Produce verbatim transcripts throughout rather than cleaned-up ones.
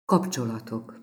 Kapcsolatok.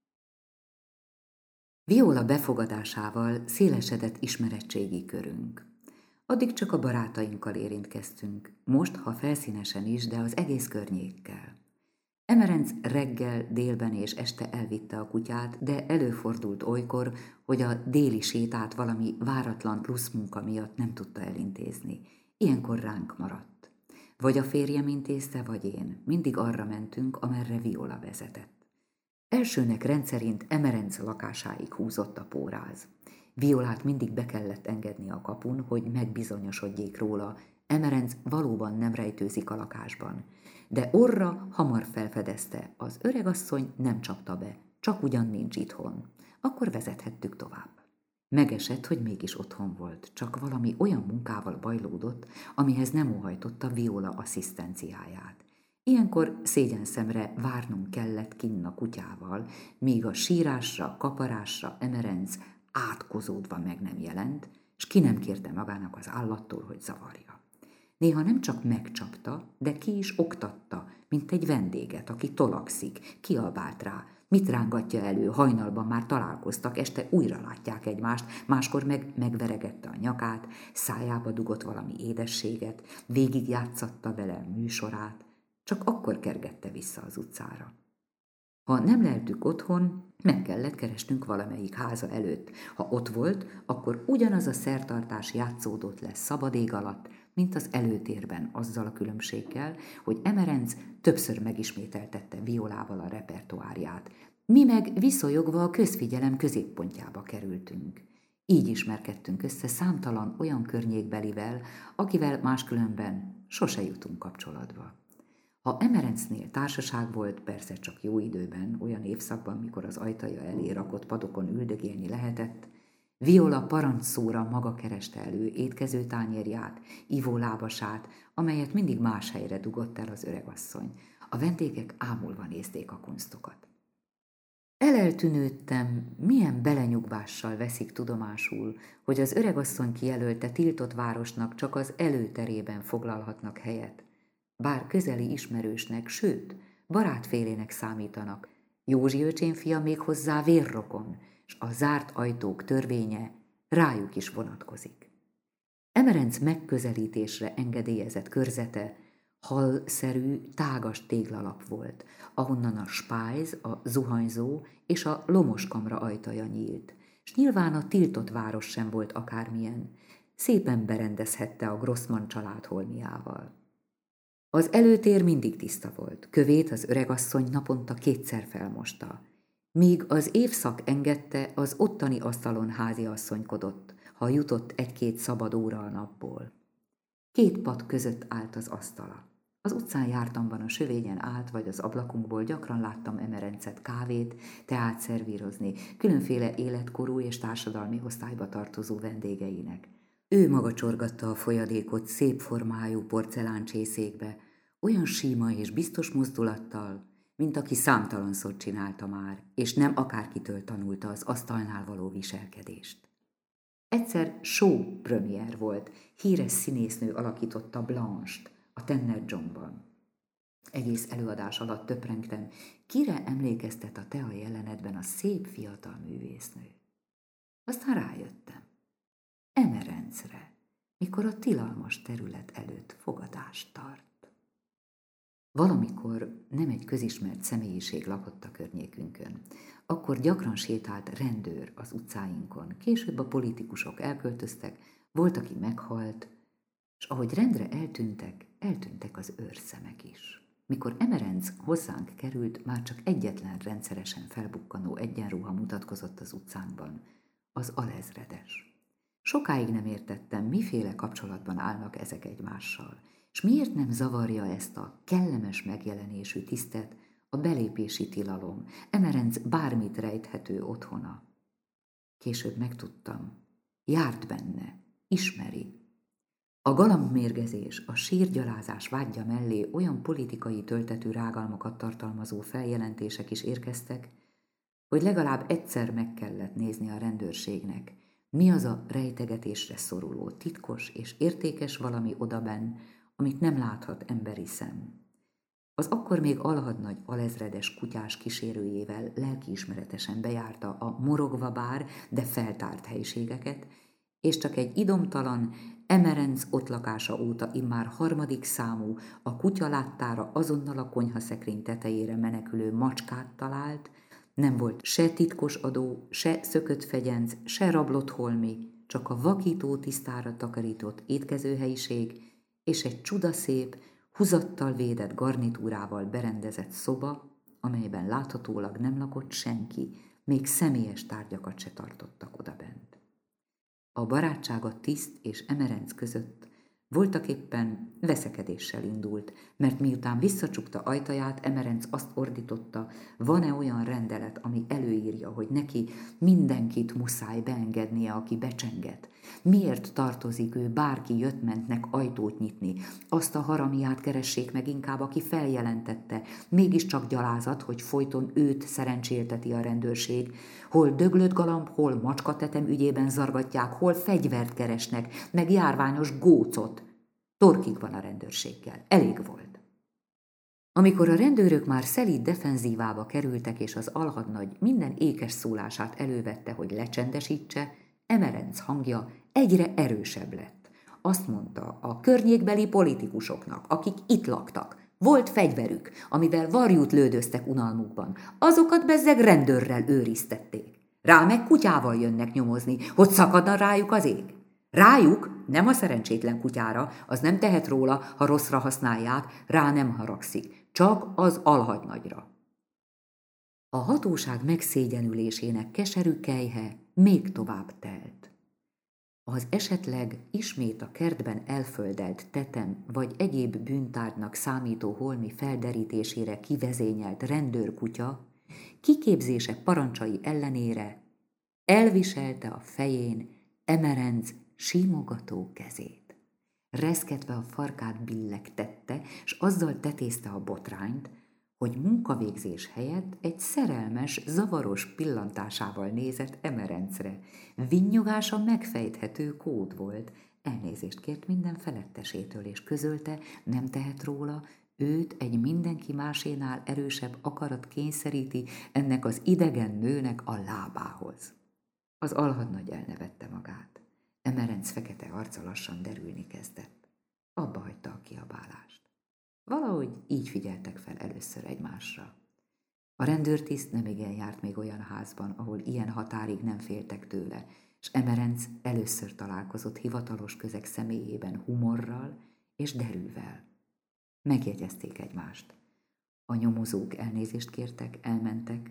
Viola befogadásával szélesedett ismeretségi körünk. Addig csak a barátainkkal érintkeztünk, most, ha felszínesen is, de az egész környékkel. Emerenc reggel, délben és este elvitte a kutyát, de előfordult olykor, hogy a déli sétát valami váratlan pluszmunka miatt nem tudta elintézni. Ilyenkor ránk maradt. Vagy a férjem intézte, vagy én. Mindig arra mentünk, amerre Viola vezetett. Elsőnek rendszerint Emerenc lakásáig húzott a póráz. Violát mindig be kellett engedni a kapun, hogy megbizonyosodjék róla, Emerenc valóban nem rejtőzik a lakásban. De orra hamar felfedezte, az öregasszony nem csapta be, csak ugyan nincs itthon. Akkor vezethettük tovább. Megesett, hogy mégis otthon volt, csak valami olyan munkával bajlódott, amihez nem óhajtotta Viola asszisztenciáját. Ilyenkor szégyenszemre várnunk kellett kinn a kutyával, míg a sírásra, kaparásra Emerenc átkozódva meg nem jelent, s ki nem kérte magának az állattól, hogy zavarja. Néha nem csak megcsapta, de ki is oktatta, mint egy vendéget, aki tolakszik, kiabált rá, mit rángatja elő, hajnalban már találkoztak, este újra látják egymást, máskor meg megveregette a nyakát, szájába dugott valami édességet, végigjátszatta vele műsorát, csak akkor kergette vissza az utcára. Ha nem leltük otthon, meg kellett keresnünk valamelyik háza előtt. Ha ott volt, akkor ugyanaz a szertartás játszódott le szabad ég alatt, mint az előtérben, azzal a különbséggel, hogy Emerenc többször megismételtette Violával a repertoárját. Mi meg viszonyogva a közfigyelem középpontjába kerültünk. Így ismerkedtünk össze számtalan olyan környékbelivel, akivel máskülönben sose jutunk kapcsolatba. Ha Emerencnél társaság volt, persze csak jó időben, olyan évszakban, mikor az ajtaja elé rakott padokon üldögélni lehetett, Viola parancsszóra maga kereste elő étkezőtányérját, ivólábasát, amelyet mindig más helyre dugott el az öregasszony. A vendégek ámulva nézték a kunsztokat. Eleltűnődtem, milyen belenyugvással veszik tudomásul, hogy az öregasszony kijelölte tiltott városnak csak az előterében foglalhatnak helyet. Bár közeli ismerősnek, sőt, barátfélének számítanak, Józsi öcsém fia még hozzá vérrokon, s a zárt ajtók törvénye rájuk is vonatkozik. Emerenc megközelítésre engedélyezett körzete halszerű, tágas téglalap volt, ahonnan a spájz, a zuhanyzó és a lomoskamra ajtaja nyílt, s nyilván a tiltott város sem volt akármilyen, szépen berendezhette a Grossmann család holmiával. Az előtér mindig tiszta volt, kövét az öregasszony naponta kétszer felmosta, míg az évszak engedte, az ottani asztalon háziasszonykodott, ha jutott egy-két szabad óra a napból. Két pad között állt az asztala. Az utcán jártamban a sövényen állt, vagy az ablakunkból gyakran láttam Emerencet kávét, teát szervírozni, különféle életkorú és társadalmi osztályba tartozó vendégeinek. Ő maga csorgatta a folyadékot szép formájú porceláncsészékbe, olyan síma és biztos mozdulattal, mint aki számtalanszor csinálta már, és nem akárkitől tanulta az asztalnál való viselkedést. Egyszer show premier volt, híres színésznő alakította Blanche-t a Tanner Johnban. Egész előadás alatt töprengtem, kire emlékeztet a tea jelenetben a szép fiatal művésznő. Aztán rájöttem. Emerencre, mikor a tilalmas terület előtt fogadást tart. Valamikor nem egy közismert személyiség lakott a környékünkön. Akkor gyakran sétált rendőr az utcáinkon, később a politikusok elköltöztek, volt, aki meghalt, és ahogy rendre eltűntek, eltűntek az őrszemek is. Mikor Emerenc hozzánk került, már csak egyetlen rendszeresen felbukkanó egyenruha mutatkozott az utcánkban, az alezredes. Sokáig nem értettem, miféle kapcsolatban állnak ezek egymással, és miért nem zavarja ezt a kellemes megjelenésű tisztet a belépési tilalom, Emerenc bármit rejthető otthona. Később megtudtam, járt benne, ismeri. A galambmérgezés, a sírgyalázás vágya mellé olyan politikai töltetű rágalmakat tartalmazó feljelentések is érkeztek, hogy legalább egyszer meg kellett nézni a rendőrségnek, mi az a rejtegetésre szoruló, titkos és értékes valami odabenn, amit nem láthat emberi szem. Az akkor még alhadnagy alezredes kutyás kísérőjével lelkiismeretesen bejárta a morogva bár, de feltárt helyiségeket, és csak egy idomtalan, Emerenc ott lakása óta immár harmadik számú, a kutya láttára azonnal a konyhaszekrény tetejére menekülő macskát talált, nem volt se titkos adó, se szökött fegyenc, se rablott holmi, csak a vakító tisztára takarított étkezőhelyiség és egy csudaszép, húzattal védett garnitúrával berendezett szoba, amelyben láthatólag nem lakott senki, még személyes tárgyakat se tartottak odabent. A barátsága Tiszt és Emerenc között voltaképpen veszekedéssel indult, mert miután visszacsukta ajtaját, Emerenc azt ordította, van-e olyan rendelet, ami előírja, hogy neki mindenkit muszáj beengednie, aki becsenget. Miért tartozik ő bárki jött-mentnek ajtót nyitni? Azt a haramiát keressék meg inkább, aki feljelentette. Mégiscsak gyalázat, hogy folyton őt szerencsélteti a rendőrség. Hol döglött galamb, hol macskatetem ügyében zargatják, hol fegyvert keresnek, meg járványos gócot. Torkig van a rendőrséggel. Elég volt. Amikor a rendőrök már szelíd defenzívába kerültek, és az alhadnagy minden ékes szólását elővette, hogy lecsendesítse, Emerenc hangja egyre erősebb lett. Azt mondta a környékbeli politikusoknak, akik itt laktak, volt fegyverük, amivel varjút lődöztek unalmukban. Azokat bezzeg rendőrrel őriztették. Rá meg kutyával jönnek nyomozni, hogy szakadna rájuk az ég. Rájuk, nem a szerencsétlen kutyára, az nem tehet róla, ha rosszra használják, rá nem haragszik, csak az alhadnagyra. A hatóság megszégyenülésének keserű kelyhe még tovább telt. Az esetleg ismét a kertben elföldelt tetem vagy egyéb bűntárgynak számító holmi felderítésére kivezényelt rendőrkutya kiképzése parancsai ellenére elviselte a fején Emerenc simogató kezét. Reszketve a farkát billegtette, s azzal tetézte a botrányt, hogy munkavégzés helyett egy szerelmes, zavaros pillantásával nézett Emerencre. Vinnyoglása megfejthető kód volt. Elnézést kért minden felettesétől, és közölte, nem tehet róla, őt egy mindenki másénál erősebb akarat kényszeríti ennek az idegen nőnek a lábához. Az alhadnagy elnevette magát. Emerenc fekete arca lassan derülni kezdett. Abba hagyta a kiabálást. Valahogy így figyeltek fel először egymásra. A rendőrtiszt nemigen járt még olyan házban, ahol ilyen határig nem féltek tőle, s Emerenc először találkozott hivatalos közeg személyében humorral és derűvel. Megjegyezték egymást. A nyomozók elnézést kértek, elmentek.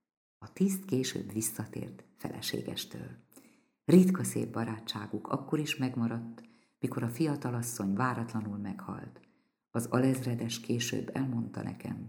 A tiszt később visszatért feleségestől. Ritka szép barátságuk akkor is megmaradt, mikor a fiatalasszony váratlanul meghalt. Az alezredes később elmondta nekem.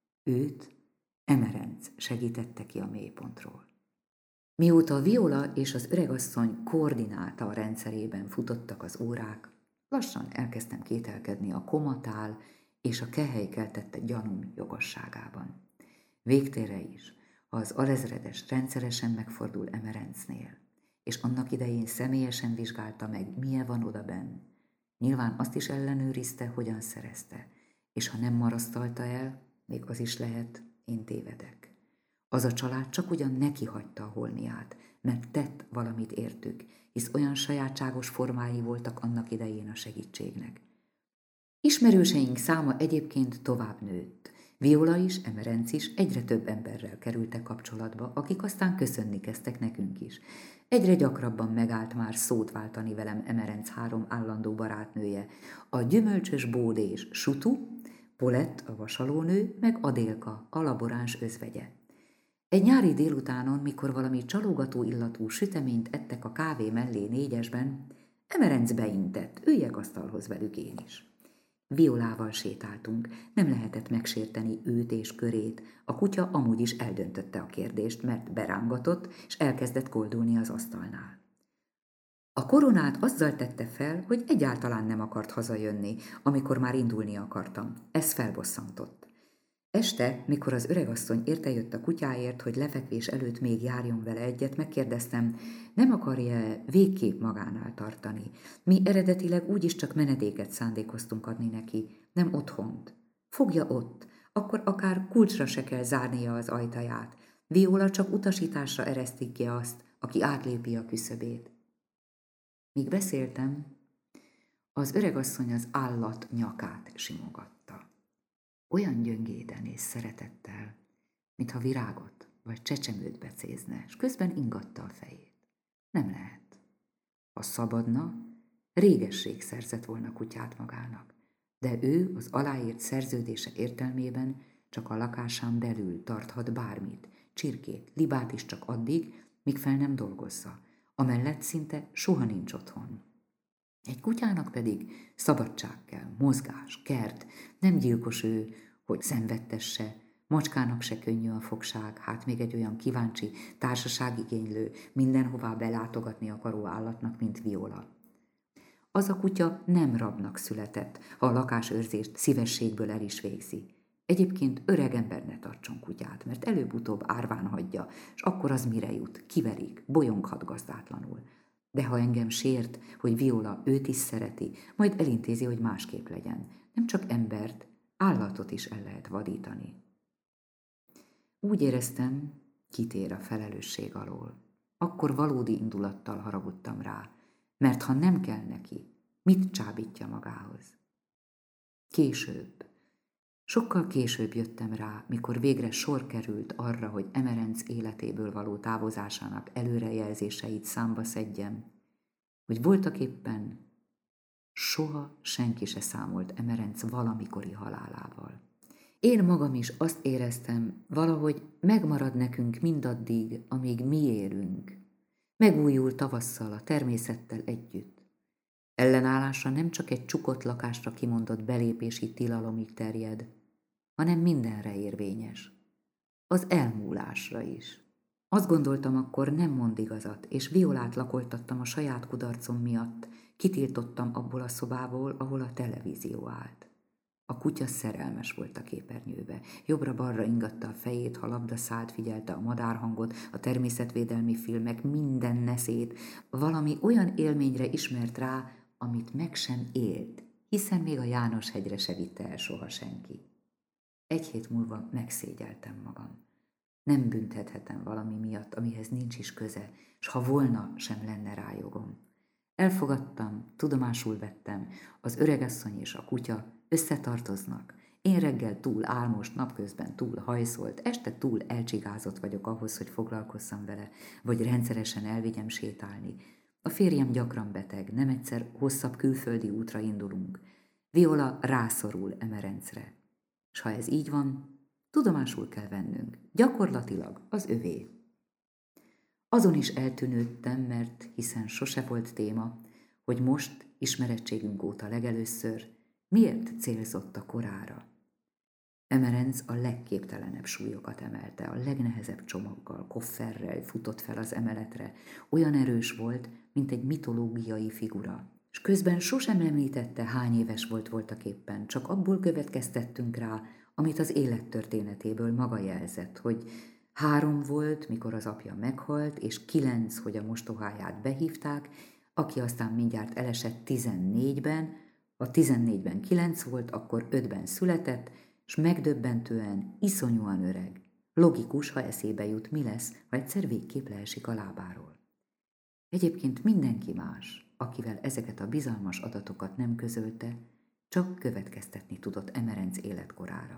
Őt Emerenc segítette ki a mélypontról. Mióta a Viola és az öregasszony koordinálta a rendszerében futottak az órák, lassan elkezdtem kételkedni a komatál és a kehely keltette gyanúm jogosságában. Végtére is, ha az alezredes rendszeresen megfordul Emerencnél, és annak idején személyesen vizsgálta meg, milyen van odabenn, nyilván azt is ellenőrizte, hogyan szerezte, és ha nem marasztalta el, még az is lehet, én tévedek. Az a család csak ugyan neki hagyta a holmiát, mert tett valamit értük, hisz olyan sajátságos formái voltak annak idején a segítségnek. Ismerőseink száma egyébként tovább nőtt. Viola is, Emerenc is egyre több emberrel kerültek kapcsolatba, akik aztán köszönni kezdtek nekünk is. Egyre gyakrabban megállt már szót váltani velem Emerenc három állandó barátnője, a gyümölcsös bódés Sutu, Polett, a vasalónő, meg Adélka, a laboráns özvegye. Egy nyári délutánon, mikor valami csalogató illatú süteményt ettek a kávé mellé négyesben, Emerenc beintett, üljek asztalhoz velük én is. Violával sétáltunk, nem lehetett megsérteni őt és körét, a kutya amúgy is eldöntötte a kérdést, mert berángatott, és elkezdett koldulni az asztalnál. A koronát azzal tette fel, hogy egyáltalán nem akart hazajönni, amikor már indulni akartam. Ez felbosszantott. Este, mikor az öregasszony értejött a kutyáért, hogy lefekvés előtt még járjon vele egyet, megkérdeztem, nem akarja végképp magánál tartani. Mi eredetileg úgyis csak menedéket szándékoztunk adni neki, nem otthont. Fogja ott, akkor akár kulcsra se kell zárnia az ajtaját. Viola csak utasításra eresztik ki azt, aki átlépi a küszöbét. Míg beszéltem, az öregasszony az állat nyakát simogatta. Olyan gyöngéden és szeretettel, mintha virágot vagy csecsemőt becézne, és közben ingatta a fejét. Nem lehet. Ha szabadna, régesség szerzett volna kutyát magának, de ő az aláírt szerződése értelmében csak a lakásán belül tarthat bármit, csirkét, libát is csak addig, míg fel nem dolgozza, amellett szinte soha nincs otthon. Egy kutyának pedig szabadság kell, mozgás, kert, nem gyilkos ő, hogy szenvedtesse, macskának se könnyű a fogság, hát még egy olyan kíváncsi, társaságigénylő, mindenhová belátogatni akaró állatnak, mint Viola. Az a kutya nem rabnak született, ha a lakásőrzést szívességből el is végzi. Egyébként öreg ember ne tartson kutyát, mert előbb-utóbb árván hagyja, és akkor az mire jut, kiverik, bolyonghat gazdátlanul. De ha engem sért, hogy Viola őt is szereti, majd elintézi, hogy másképp legyen. Nem csak embert, állatot is el lehet vadítani. Úgy éreztem, kitér a felelősség alól. Akkor valódi indulattal haragudtam rá, mert ha nem kell neki, mit csábítja magához? Később, sokkal később jöttem rá, mikor végre sor került arra, hogy Emerenc életéből való távozásának előrejelzéseit számba szedjem, hogy voltaképpen soha senki se számolt Emerenc valamikori halálával. Én magam is azt éreztem, valahogy megmarad nekünk mindaddig, amíg mi élünk. Megújul tavasszal a természettel együtt. Ellenállása nem csak egy csukott lakásra kimondott belépési tilalomig terjed, hanem mindenre érvényes. Az elmúlásra is. Azt gondoltam, akkor nem mond igazat, és Violát lakoltattam a saját kudarcom miatt, kitiltottam abból a szobából, ahol a televízió állt. A kutya szerelmes volt a képernyőbe. Jobbra-balra ingatta a fejét, ha labda szállt, figyelte a madárhangot, a természetvédelmi filmek minden neszét. Valami olyan élményre ismert rá, amit meg sem élt, hiszen még a János-hegyre se vitte el soha senki. Egy hét múlva megszégyeltem magam. Nem büntethetem valami miatt, amihez nincs is köze, s ha volna, sem lenne rá jogom. Elfogadtam, tudomásul vettem, az öregasszony és a kutya összetartoznak. Én reggel túl álmos, napközben túl hajszolt, este túl elcsigázott vagyok ahhoz, hogy foglalkozzam vele, vagy rendszeresen elvigyem sétálni. A férjem gyakran beteg, nem egyszer hosszabb külföldi útra indulunk. Viola rászorul Emerencre. S ha ez így van, tudomásul kell vennünk, gyakorlatilag az övé. Azon is eltűnődtem, mert hiszen sose volt téma, hogy most, ismerettségünk óta legelőször, miért célzott a korára. Emerenc a legképtelenebb súlyokat emelte, a legnehezebb csomaggal, kofferrel futott fel az emeletre, olyan erős volt, mint egy mitológiai figura. És közben sosem említette, hány éves volt voltaképpen, csak abból következtettünk rá, amit az élettörténetéből maga jelzett, hogy három volt, mikor az apja meghalt, és kilenc, hogy a mostoháját behívták, aki aztán mindjárt elesett tizennégyben, ha tizennégyben kilenc volt, akkor ötben született, s megdöbbentően, iszonyúan öreg. Logikus, ha eszébe jut, mi lesz, ha egyszer végképp leesik a lábáról. Egyébként mindenki más, akivel ezeket a bizalmas adatokat nem közölte, csak következtetni tudott Emerenc életkorára.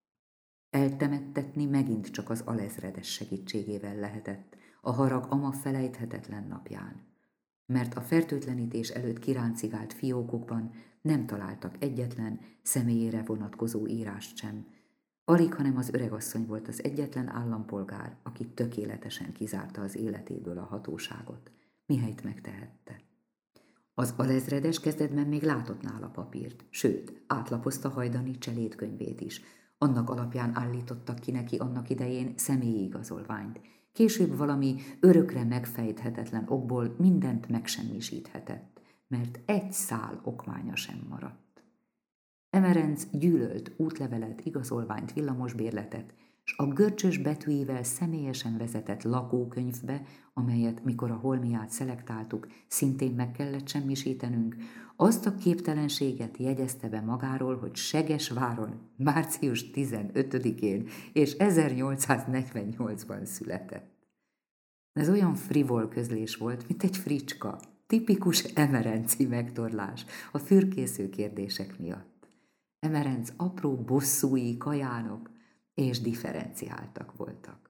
Eltemettetni megint csak az alezredes segítségével lehetett, a harag ama felejthetetlen napján, mert a fertőtlenítés előtt kiráncigált fiókokban nem találtak egyetlen személyére vonatkozó írást sem. Alig, hanem az öregasszony volt az egyetlen állampolgár, aki tökéletesen kizárta az életéből a hatóságot, mihelyt megtehette. Az alezredes kezdetben még látott nála papírt, sőt, átlapozta Hajdani cselédkönyvét is. Annak alapján állítottak ki neki annak idején személyi igazolványt. Később valami örökre megfejthetetlen okból mindent megsemmisíthetett, mert egy szál okmánya sem maradt. Emerenc gyűlölt útlevelet, igazolványt, villamosbérletet, s a görcsös betűivel személyesen vezetett lakókönyvbe, amelyet, mikor a holmiát szelektáltuk, szintén meg kellett semmisítenünk, azt a képtelenséget jegyezte be magáról, hogy Segesváron március tizenötödikén és ezernyolcszáznegyvennyolcban született. Ez olyan frivol közlés volt, mint egy fricska, tipikus emerenci megtorlás a fürkésző kérdések miatt. Emerenc apró bosszúi, kajánok és differenciáltak voltak.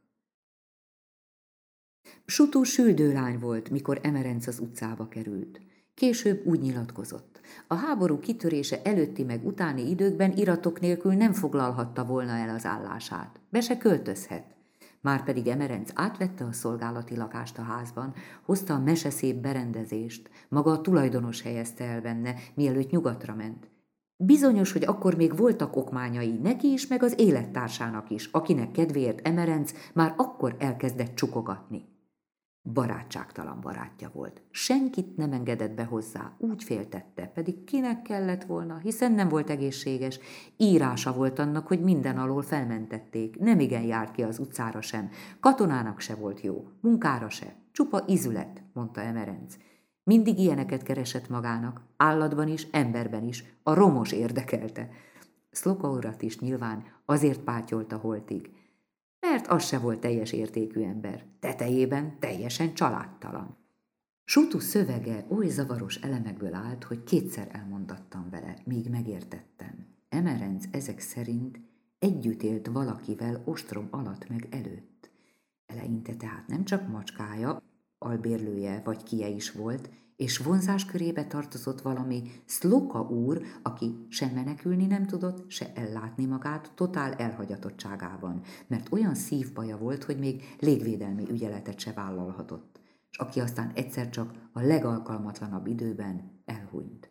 Sutó süldőlány volt, mikor Emerenc az utcába került. Később úgy nyilatkozott. A háború kitörése előtti meg utáni időkben iratok nélkül nem foglalhatta volna el az állását. Be se költözhet. Márpedig Emerenc átvette a szolgálati lakást a házban, hozta a meseszép berendezést, maga a tulajdonos helyezte el benne, mielőtt nyugatra ment. Bizonyos, hogy akkor még voltak okmányai neki is, meg az élettársának is, akinek kedvéért Emerenc már akkor elkezdett csukogatni. Barátságtalan barátja volt. Senkit nem engedett be hozzá, úgy féltette, pedig kinek kellett volna, hiszen nem volt egészséges. Írása volt annak, hogy minden alól felmentették, nemigen járt ki az utcára sem, katonának se volt jó, munkára se, csupa izület, mondta Emerenc. Mindig ilyeneket keresett magának, állatban is, emberben is, a romos érdekelte. Szloka urat is nyilván azért pátyolta holtig, mert az se volt teljes értékű ember, tetejében teljesen családtalan. Sutu szövege oly zavaros elemekből állt, hogy kétszer elmondattam vele, míg megértettem. Emerenc ezek szerint együtt élt valakivel ostrom alatt meg előtt. Eleinte tehát nem csak macskája, albérlője vagy kie is volt, és vonzás körébe tartozott valami Szloka úr, aki se menekülni nem tudott, se ellátni magát totál elhagyatottságában, mert olyan szívbaja volt, hogy még légvédelmi ügyeletet se vállalhatott, és aki aztán egyszer csak a legalkalmatlanabb időben elhunyt.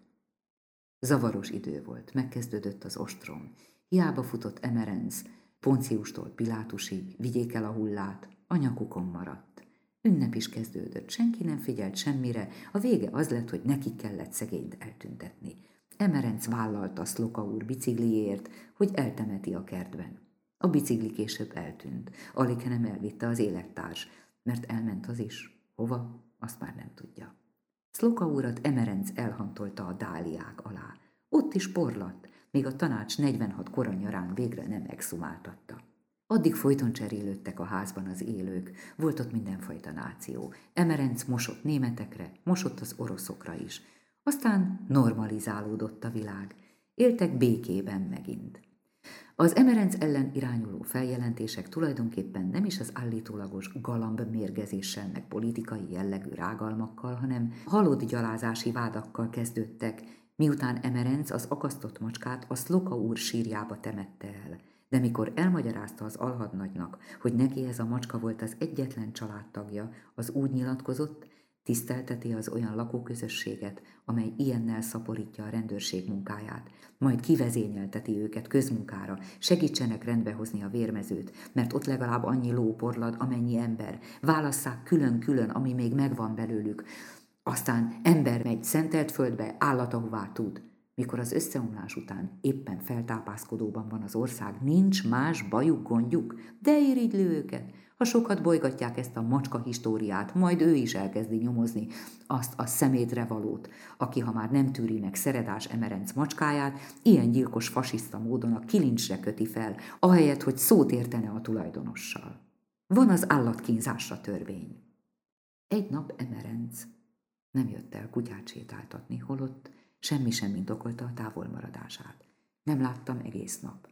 Zavaros idő volt, megkezdődött az ostrom. Hiába futott Emerenc, Ponciustól Pilátusig, vigyék el a hullát, a nyakukon maradt. Ünnep is kezdődött, senki nem figyelt semmire, a vége az lett, hogy neki kellett szegényt eltüntetni. Emerenc vállalta Szloka úr bicikliért, hogy eltemeti a kertben. A bicikli később eltűnt, alig nem elvitte az élettárs, mert elment az is. Hova? Azt már nem tudja. Szloka úrat Emerenc elhantolta a dáliák alá. Ott is porlatt, még a tanács negyvenhat koranyarán végre nem exhumáltatta. Addig folyton cserélődtek a házban az élők, volt ott mindenfajta náció. Emerenc mosott németekre, mosott az oroszokra is. Aztán normalizálódott a világ. Éltek békében megint. Az Emerenc ellen irányuló feljelentések tulajdonképpen nem is az állítólagos galamb mérgezéssel meg politikai jellegű rágalmakkal, hanem halott gyalázási vádakkal kezdődtek, miután Emerenc az akasztott macskát a Szloka úr sírjába temette el. De mikor elmagyarázta az alhadnagynak, hogy neki ez a macska volt az egyetlen családtagja, az úgy nyilatkozott, tisztelteti az olyan lakóközösséget, amely ilyennel szaporítja a rendőrség munkáját, majd kivezényelteti őket közmunkára, segítsenek rendbehozni a vérmezőt, mert ott legalább annyi ló porlad, amennyi ember, válasszák külön-külön, ami még megvan belőlük, aztán ember megy szentelt földbe, állat ahová tud. Mikor az összeomlás után éppen feltápászkodóban van az ország, nincs más bajuk, gondjuk, de irigylő őket. Ha sokat bolygatják ezt a macska históriát, majd ő is elkezdi nyomozni azt a szemétre valót, aki, ha már nem tűri meg Szeredás Emerenc macskáját, ilyen gyilkos fasiszta módon a kilincsre köti fel, ahelyett, hogy szót értene a tulajdonossal. Van az állatkínzásra törvény. Egy nap Emerenc nem jött el kutyát sétáltatni, holott semmi sem indokolta a távolmaradását. Nem láttam egész nap.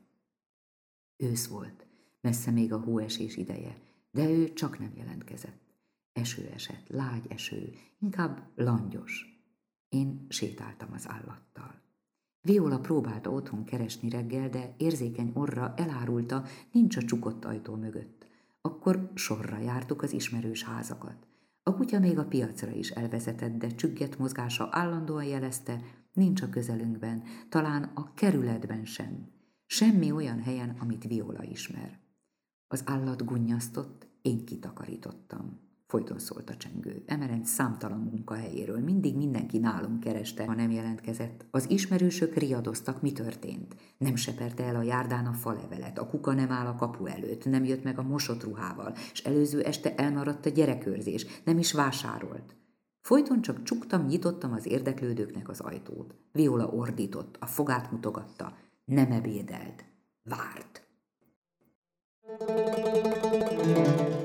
Ősz volt, messze még a hóesés ideje, de ő csak nem jelentkezett. Eső esett, lágy eső, inkább langyos. Én sétáltam az állattal. Viola próbálta otthon keresni reggel, de érzékeny orra elárulta, nincs a csukott ajtó mögött. Akkor sorra jártuk az ismerős házakat. A kutya még a piacra is elvezetett, de csüggett mozgása állandóan jelezte, nincs a közelünkben, talán a kerületben sem. Semmi olyan helyen, amit Viola ismer. Az állat gunnyasztott, én kitakarítottam. Folyton szólt a csengő. Emerenc számtalan munkahelyéről, mindig mindenki nálunk kereste, ha nem jelentkezett. Az ismerősök riadoztak, mi történt. Nem seperte el a járdán a falevelet, a kuka nem áll a kapu előtt, nem jött meg a mosott ruhával, és előző este elmaradt a gyerekőrzés, nem is vásárolt. Folyton csak csuktam, nyitottam az érdeklődőknek az ajtót. Viola ordított, a fogát mutogatta. Nem ebédelt. Várt.